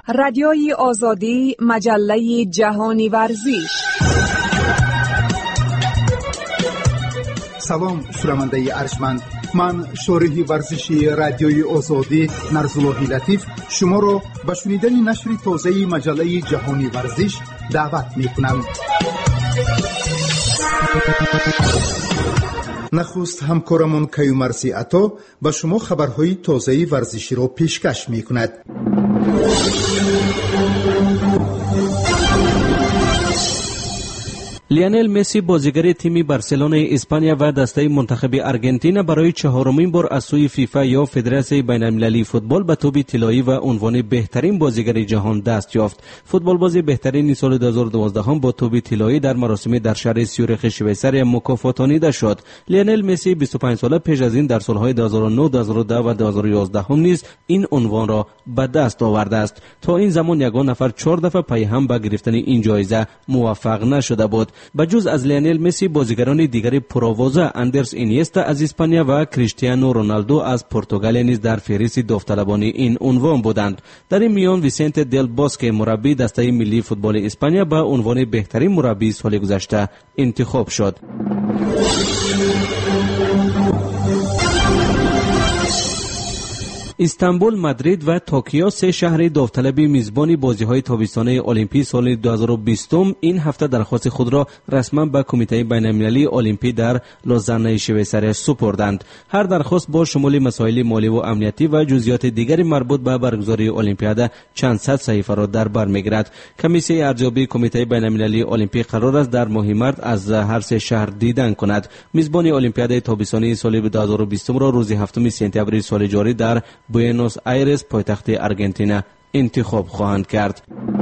رادیوی آزادی، مجله جهانی ورزش. سلام شنونده ارجمند، من شارح ورزشی رادیوی آزادی نرزاللهی لطیف شما را به شنیدن نشر تازه مجله جهانی ورزش دعوت می‌کنم. نخست همکارمون کیومرثی عطا به شما خبرهای تازه ورزشی را پیشکش می‌کند. لیونل مسی بازیگر تیم بارسلونای اسپانیا و دسته منتخب آرژانتین برای چهارمین بار از سوی فیفا یا فدراسیون بین‌المللی فوتبال به توپ طلایی و عنوان بهترین بازیگر جهان دست یافت. فوتبال بازی بهترین سال 2012 هم با توپ طلایی در مراسم در شهر سیوریخ شویساریا مکافاتانیده شد. لیونل مسی 25 ساله پیش از این در سالهای 2009، 2010 و 2011 هم نیز این عنوان را به دست آورده است. تا این زمان یگان نفر 4 دفعه پی هم به گرفتن این جایزه موفق نشده بود. بجز از لیونل مسی بازیگران دیگر پرآوازه اندرس اینیستا از اسپانیا و کریستیانو رونالدو از پرتغال نیز در فهرست داوطلبان این عنوان بودند. در این میان ویسنت دل باسکه مربی دسته ملی فوتبال اسپانیا به عنوان بهترین مربی سال گذشته انتخاب شد. استانبول، مادرید و توکیو سه شهر داوطلب میزبانی بازی‌های تابستانه المپیک سال 2020 این هفته درخواست خود را رسما به کمیته بین‌المللی المپیک در لوزان شویساریا سپردند. هر درخواست با شمول مسائل مالی و امنیتی و جزئیات دیگر مربوط به برگزاری المپیاد چند صد صفحه را در بر می‌گیرد. کمیسیون ارزیابی کمیته بین‌المللی المپیک قرار است در ماه مارس از هر سه شهر دیدن کند. میزبان المپیاد تابستانه سال 2020 را روز 7 سپتامبر سال جاری در بوئنوس آیرس پایتخت آرژانتین انتخاب خواهند کرد.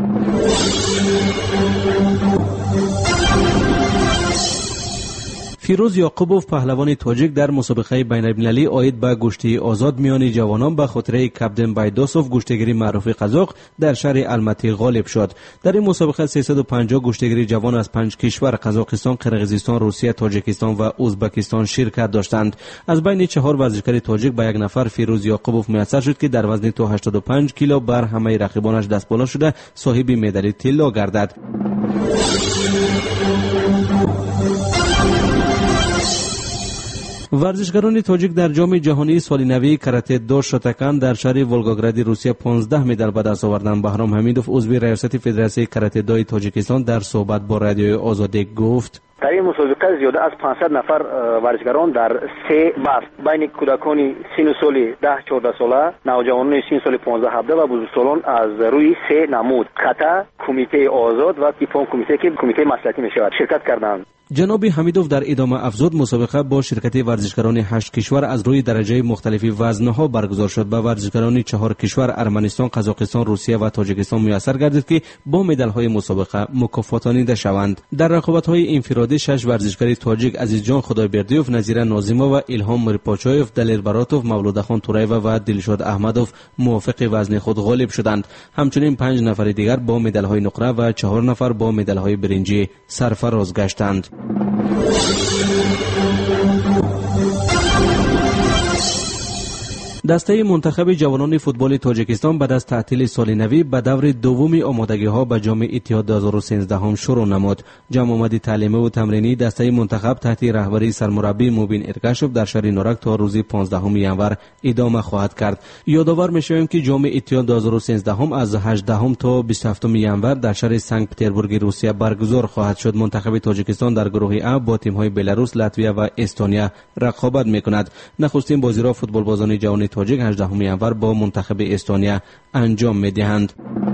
فیروز یعقوبوف پهلوان تاجیک در مسابقه بین‌المللی عاید به گشتی آزاد میان جوانان به خاطر کپتن بایدوسوف گشتیگیر معروف قزاق در شهر الماتی غالب شد. در این مسابقه 350 گشتیگیر جوان از 5 کشور قزاقستان، قرقیزستان، روسیه، تاجیکستان و ازبکستان شرکت داشتند. از بین 4 ورزشکار تاجیک به یک نفر فیروز یعقوبوف میسر شد که در وزن تا 85 کیلو بر همه رقیبانش دست بالا شده صاحب مدال طلا گردد. ورزشکاران تاجیک در جام جهانی سال نوی کاراته دو شوتاکان در شهر ولگوگراد روسیه 15 مدال به دست آوردند. بهرام حمیدوف عضو ریاست فدراسیون کاراته دو تاجیکستان در صحبت با رادیوی آزادی گفت: در این مسابقه زیاده از 500 نفر ورزشکاران در 3 بخش بین کودکان سن و سال 10-14 ساله، نوجوانان سن سال 15-17 و بزرگسالان از روی 3 نمود خطا، کمیته آزاد و تیپون کمیته که کمیته مصلحتی میشود شرکت کردند. جناب حمیدوف در ادامه افزود مسابقه با شرکت ورزشکاران 8 کشور از روی درجه مختلف وزنها برگزار شد. به ورزشکاران 4 کشور ارمنستان، قزاقستان، روسیه و تاجیکستان میسر گردید که با مدال‌های مسابقه مکافاتانیده شوند. در رقابت‌های انفرادی 6 ورزشکار تاجیک عزیزجان خدایبردیوف، نظیره ناظیمова و الهام میرپاچایف، دلیر براتوف، مولودخان تورایوا و دلشاد احمدوف موافق وزن خود غالب شدند. همچنین 5 نفر دیگر با مدال‌های نقره و 4 نفر با مدال‌های برنجی سرفراز گشتند. دسته منتخب جوانان فوتبال تاجیکستان بعد از تعطیل سال نوی به دور دوم آمادگی‌ها به جام اتحاد 2013 هم شروع نمود. جمع آمد تعلیمی و تمرینی دسته منتخب تحت رهبری سرمربی موبین ارگاشوف در شهر نورک تا روز 15 ینور ادامه خواهد کرد. یادآور می‌شویم که جام اتحاد 2013 هم از 18 تا 27 ینور در شهر سنت پترزبورگ روسیه برگزار خواهد شد. منتخب تاجیکستان در گروه A با تیم‌های بلاروس، لاتویا و استونیا رقابت می‌کند. نخستین بازی را فوتبالبازان جوان تاجیک 18 ینور با منتخب استونیا انجام می‌دهند.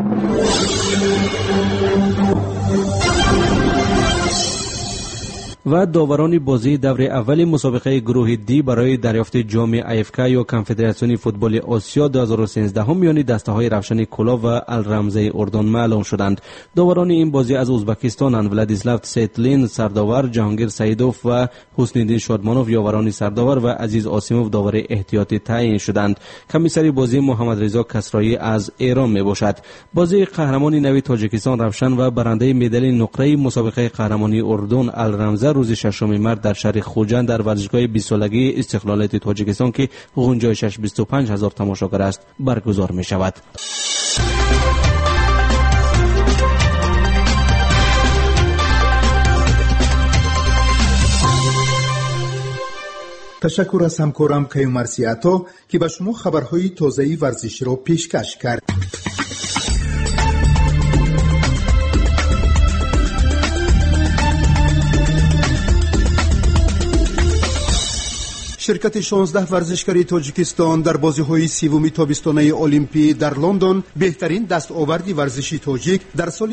و داوران بازی دور اول مسابقه گروه دی برای دریافت جام آیفکا یا کنفدراسیون فوتبال آسیا 2013 میان دسته‌های روشن کلا و الرمزه اردن معلوم شدند. داوران این بازی از ازبکستان اند: ولادیسلاو سیتلین سرداور، جهانگیر سعیدوف و حسن‌الدین شادمانوف یاوران سرداور و عزیز آسیموف داور احتیاطی تعیین شدند. کمیسر بازی محمد رضا کسرایی از ایران میباشد. بازی قهرمان نوی تاجیکستان روشن و برنده مدال نقره مسابقه قهرمانی اردن الرمزه روز 6 مارس در شهر خوجند در ورزشگاه 20 سالگی استقلالیت تاجیکستان که گنجایشش 25,000 تماشاگر است برگزار می شود. تشکر از همکارم کیومرسی عطا که به شما خبرهای تازه ورزشی را پیشکش کرد. شرکت 16 ورزشکاری تاجیکستان در بازی‌های سوم تابستانه المپی در لندن بهترین دستاورد ورزشی تاجیک در سال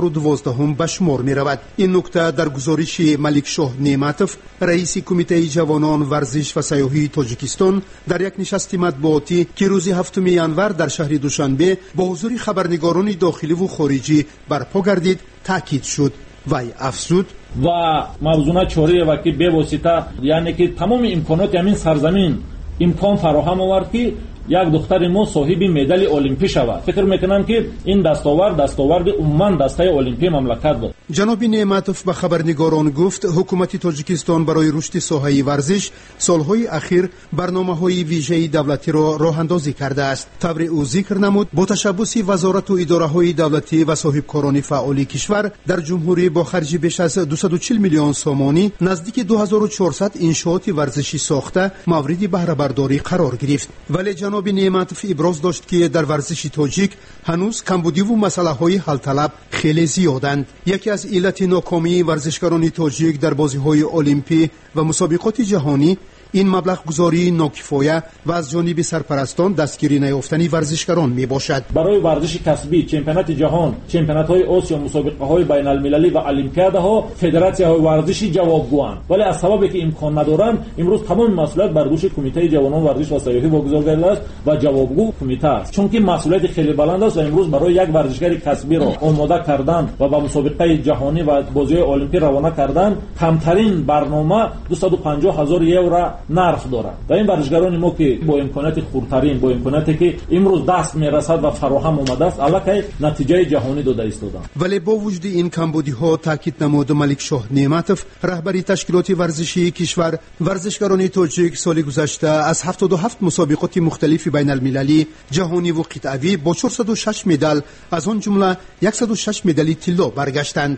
2012 به شمار می‌رود. این نکته در گزارش ملک شاه نعمتوف رئیس کمیته جوانان ورزش و سیاحی تاجیکستان در یک نشست مطبوعاتی که روز 7 ینور در شهر دوشنبه با حضور خبرنگاران داخلی و خارجی برپا گردید تاکید شد. وی افزود و موضوع چوری و که به واسطه یعنی که تمام امکانات همین سرزمین امکان فراهم آورد که یک دختر ما صاحب مدال المپی شود. فکر میکنم که این دستاورد عموما دسته المپی مملکت بود. جناب نعمتوف به خبرنگاران گفت حکومت تاجیکستان برای رشد ساحه ورزش سالهای اخیر برنامه‌های ویژه دولتی را راه اندازی کرده است. طور او ذکر نمود با تشبث وزارت و اداره‌های دولتی و صاحبکاران فعال کشور در جمهوری با خرج بیش از 240 میلیون سومانی نزدیک 2400 انشاءات ورزشی ساخته مورد بهره برداری قرار گرفت. ولی جناب نعمتوف ابراز داشت که در ورزش تاجیک هنوز کمبودی و مسئله‌های حل طلب خیلی زیادند. یکی از علت ناکامی ورزشکاران تاجیک در بازی‌های المپی و مسابقات جهانی این مبلغ گذاری ناکفایه و از جانب سرپرستان دستگیری نیافتنی ورزشکاران می باشد. برای ورزش کسبی چمپیونات جهان، چمپیونات‌های آسیا، مسابقه‌های بین‌المللی و المپیادها فدراسی‌های ورزشی جوابگویند. ولی از سببی که امکان ندارند امروز تمام مسئولیت بر دوش کمیته جوانان ورزش و سیاحی واگذار گردیده است و جوابگو کمیته است. چون که مسئولیت خیلی بلند است و امروز برای یک ورزشکار کسبی را آماده کردن و به مسابقه جهانی و بازی‌های المپی روانه کردن کمترین برنامه 250,000 یورو نرخ دارد. و این ورزشکاران ما که با امکانات خردترین، با امکاناتی که امروز دست میرسد و فراهم آمده است الکی نتیجه جهانی داده ایستادند. ولی با وجود این کمبودی‌ها تاکید نمود ملک شاه نعمتوف رهبری تشکیلات ورزشی کشور ورزشکاران تاجیک سال گذشته از 77 مسابقات مختلف بین‌المللی، جهانی و قطعی با 406 مدال از آن جمله 106 مدال طلا برگشتند.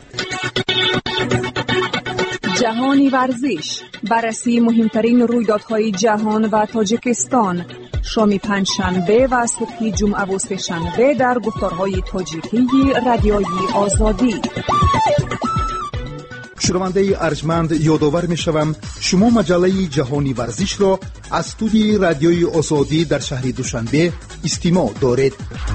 جهانی ورزش، بررسی مهمترین رویدادهای جهان و تاجیکستان، شام پنجشنبه و صبح جمعه و سه‌شنبه در گفتارهای تاجیکی رادیوی آزادی. شنونده ارجمند یادآور می‌شوم شما مجله جهانی ورزش را از استودیوی رادیوی آزادی در شهر دوشنبه استماع دارید.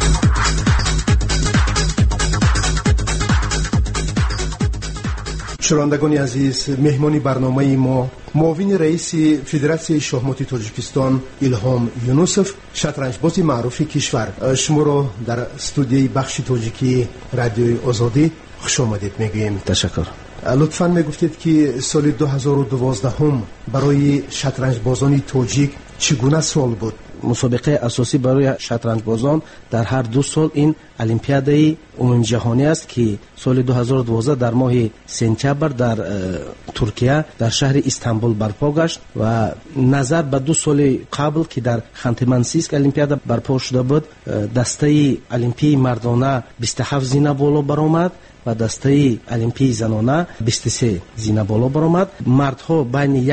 شنوندگان عزیز، مهمان برنامه ما معاون رئیس فدراسیون شахمات تاجیکستان الهام یونوسف، شطرنجباز معروف کشور، شما را در استودیوی بخش تاجیکی رادیوی آزادی خوش آمدید میگوییم. تشکر. لطفاً میگفتید که سال 2012 برای شطرنجبازان تاجیک چگونه سال بود؟ مسابقه اساسی برای شطرنجبازان در هر 2 سال این المپیادای عمومی جهانی است که سال 2012 در ماه سپتامبر در ترکیه در شهر استانبول برپا گشت و نظر به 2 سال قبل که در خانت-منسیسک المپیادا برپا شده بود، دسته المپی مردانه 27 زینه بالا برآمد و دسته المپی زنانه 23 زینه بالا برآمد. مردها بین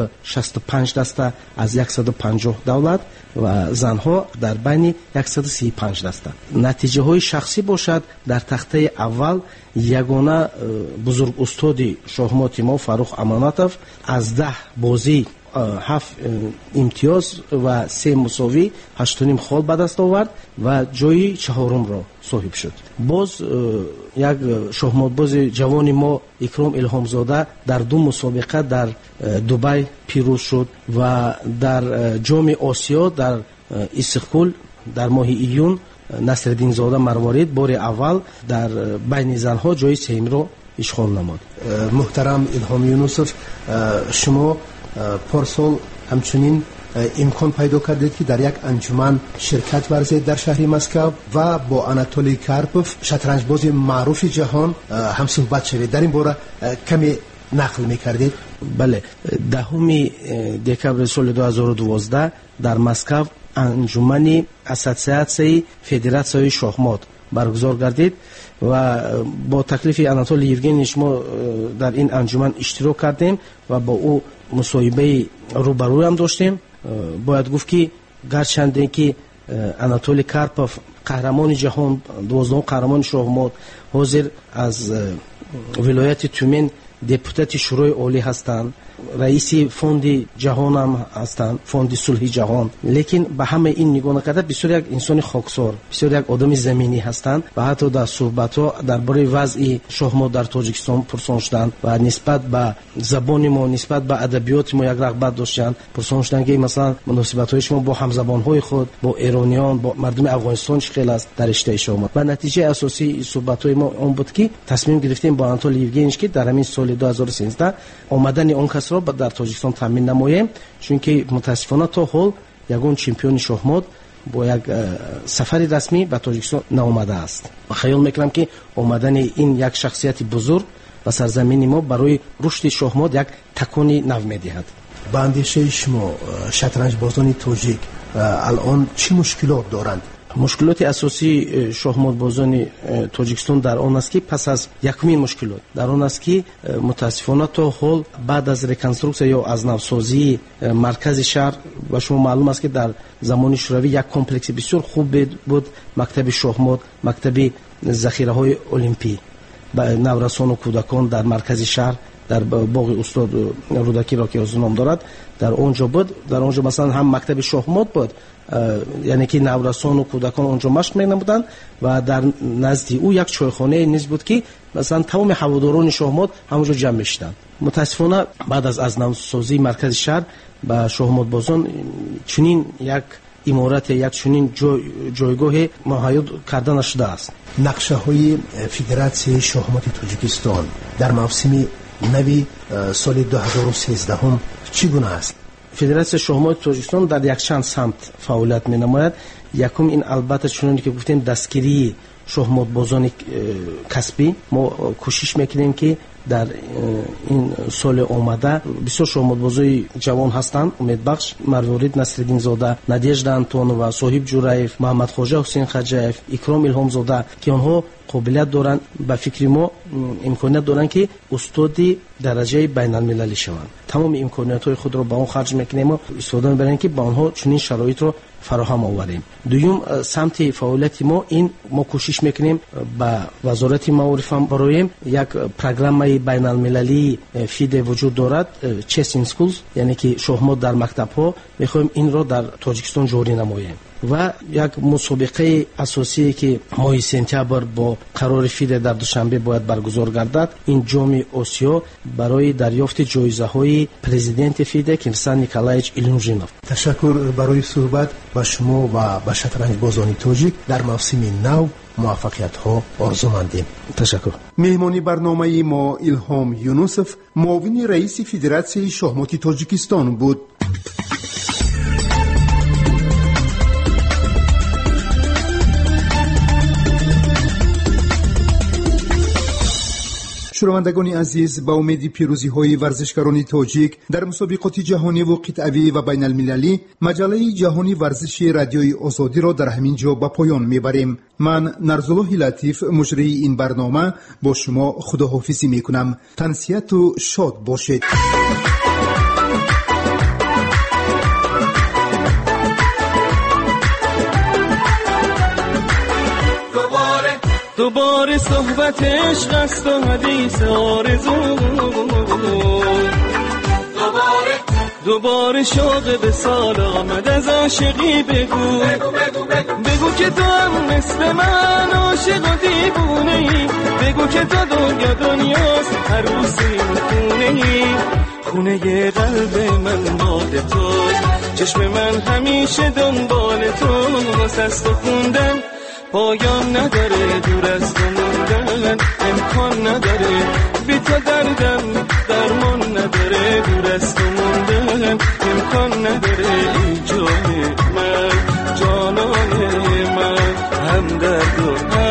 165 دسته از 150 دولت و زنها در بین 135 دسته. نتیجه های شخصی باشد در تخته اول یگانه بزرگ استادی شахمات ما فاروق امانتوف از 10 بازی 7 امتیاز و 3 مساوی 8.5 خال به دست آورد و جای 4م را صاحب شد. باز یک شахماتباز جوان ما اکرام الهامزاده در 2 مسابقه در دبی پیروز شد و در جام آسیا در استقبال در ماه ایون نصرالدین زاده مروارید بار اول در بین زنها جای 3م را اشغال نمود. محترم الهام یونوسف، شما پارسال همچنین امکان پیدا کردید که در یک انجمن شرکت ورزید در شهر مسکو و با آناتولی کارپوف شطرنجباز معروف جهان هم صحبت شوید. در این باره کمی نقل میکردید؟ بله، 10 دکبر سال 2012 در مسکو انجمن اسوسیاسیون فدراسیون شахمات برگزار گردید و با تکلیف آناتولی یوگنیویچ ما در این انجمن اشتراک کردیم و با او مصاحبه روبرو هم داشتیم. باید گفت که گرچند که اناتولی کارپوف قهرمان جهان 12 قهرمان شاهمات حاضر از ولایت تومن دپوتات شورای عالی هستند، رئیس فوند جهان هم هستند، فوند صلح جهان، لیکن به همه این نگاه نکرده بسیار یک انسان خاکسار، بسیار یک آدم زمینی هستند و حتی در صحبت‌ها درباره وضع شاهمات در تاجیکستان پرسان شدند و نسبت به زبان ما، نسبت به ادبیات ما یک رغبت داشتند. پرسان شدند که مثلا مناسبت‌های شما با همزبان‌های خود، با ایرانیان، با مردم افغانستان چقدر است در رشته شاهمات. و نتیجه اساسی صحبت‌های ما اون بود که تصمیم گرفتیم با آناتولی یوگنیویچ که در همین سال 2013 آمدن اون کس را در تاجیکستان تامین نماییم، چون که متاسفانه تا حال یگان چمپیون شاهمات با یک سفر رسمی به تاجیکستان نآمده است. و خیال میکنم که آمدن این یک شخصیت بزرگ و سرزمین ما برای رشد شاهمات یک تکانی نو میدهد. با اندیشه شما شطرنج بازان تاجیک الان چه مشکلات دارند؟ مشکلات اساسی شاهمات بازان تاجیکستان در آن است که پس از یکمین مشکلات در آن است که متاسفانه تا حال بعد از ریکنستروکسیون یا از نوسازی مرکز شهر و شما معلوم است که در زمان شوروی یک کمپلکس بسیار خوب بود، مکتب شاهمات، مکتب ذخیره‌های المپی با نورسان و کودکان در مرکز شهر در باغ استاد رودکی را که از نام دارد در اونجا بود. در اونجا مثلا هم مکتب شاهمات بود، یعنی که نورسان و کودکان اونجا مشق می‌نمودند و در نزد او یک چایخانه نیز بود که مثلا تمام هواداران شاهمات همونجا جمع می‌شدند. متاسفانه بعد از نوسازی مرکز شهر با شاهمات بازان چنین یک امارت، یک چنین جایگاه مهیا کرده نشده است. نقشه های فدراسیون شاهمات تاجیکستان در موسم نوی سال 2013 هم چگونه است؟ فدراسیون شاهمات تاجیکستان در یک چند سمت فعالیت می‌نماید. یکم این البته چنانکه که گفتیم دستگیری شاهمات بازان کسبی. ما کوشش میکنیم که در این سال آمده بسیار شاهمات بازای جوان هستند، امیدبخش، مروارید نصرالدین زاده، نادیژدا انتونова، صاحب جورایف، محمد خواجه حسین خجاєв، اکرام الهام زاده که آنها قابلیت دارند، به فکر ما امکانیت دارند که استادی درجه بین المللی شوند. تمام امکانیت‌های خود را با آن خرج میکنیم و استفاده می‌بریم که با آنها چنین شرایط را فراهم آوریم. دوم سمت فعالیت ما کوشش میکنیم با وزارت معارف هم برایم یک پروگرام بین المللی فید وجود دارد، چس این سکولز، یعنی که شاهمات در مکتب‌ها میخوایم این را در تاجیکستان جاری نماییم. و یک مسابقه اساسی که ماه سپتامبر با قرار فید در دوشنبه باید برگزار گردد، این جام آسیا برای دریافت جایزه‌های پرزیدنت فید کیرسان نیکولایچ ایلونژینوف. تشکر برای صحبت با شما و با شطرنج بازان تاجیک در موسم نو موفقیت ها آرزو مندیم. تشکر. مهمانی برنامه ما الهام یونوسف، معاون رئیس فدراسیون شاهمات تاجیکستان بود. شنوندگان عزیز، با امید پیروزی های ورزشکاران تاجیک در مسابقات جهانی و قطعی و بین المللی، مجله جهانی ورزش رادیوی آزادی را در همین جا به پایان میبریم. من نرزالله لطیف، مجری این برنامه، با شما خداحافظی میکنم. تنسیت و شاد باشید. دوباره صحبت عشق است و حدیث آرزو، دوباره شوق به سال آمد از عاشقی. بگو که تو هم مثل من عاشق و دیوونه ای، بگو که تو دنیاست عروسی خونه ای، خونه قلب من باد تو، چشم من همیشه دنبال تو، واسه است و خوندن پایان نداره، دور از تو موندن امکان نداره، بی تو دردم درمان نداره، دور از تو موندن امکان نداره. این جان من، جانان من، هم درد و